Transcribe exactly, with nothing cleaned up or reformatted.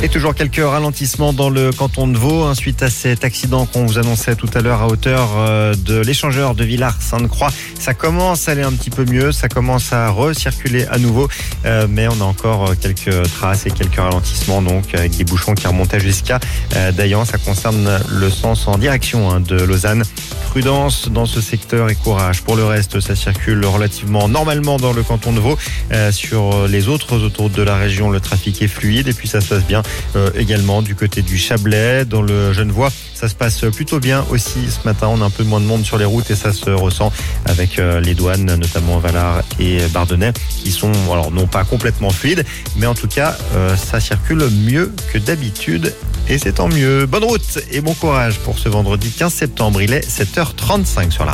Et toujours quelques ralentissements dans le canton de Vaud, hein, suite à cet accident qu'on vous annonçait tout à l'heure à hauteur euh, de l'échangeur de Villars-Sainte-Croix. Ça commence à aller un petit peu mieux, ça commence à recirculer à nouveau, euh, mais on a encore quelques traces et quelques ralentissements, donc avec des bouchons qui remontaient jusqu'à euh, Dayan. Ça concerne le sens en direction hein, de Lausanne. Prudence dans ce secteur et courage. Pour le reste, ça circule relativement normalement dans le canton de Vaud. Euh, sur les autres autoroutes de la région, le trafic est fluide et puis ça se passe bien euh, également du côté du Chablais. Dans le Genevois, ça se passe plutôt bien aussi ce matin. On a un peu moins de monde sur les routes et ça se ressent avec euh, les douanes, notamment Valard et Bardonnay, qui sont alors non pas complètement fluides, mais en tout cas, euh, ça circule mieux que d'habitude. Et c'est tant mieux. Bonne route et bon courage pour ce vendredi quinze septembre. Il est sept heures trente-cinq sur la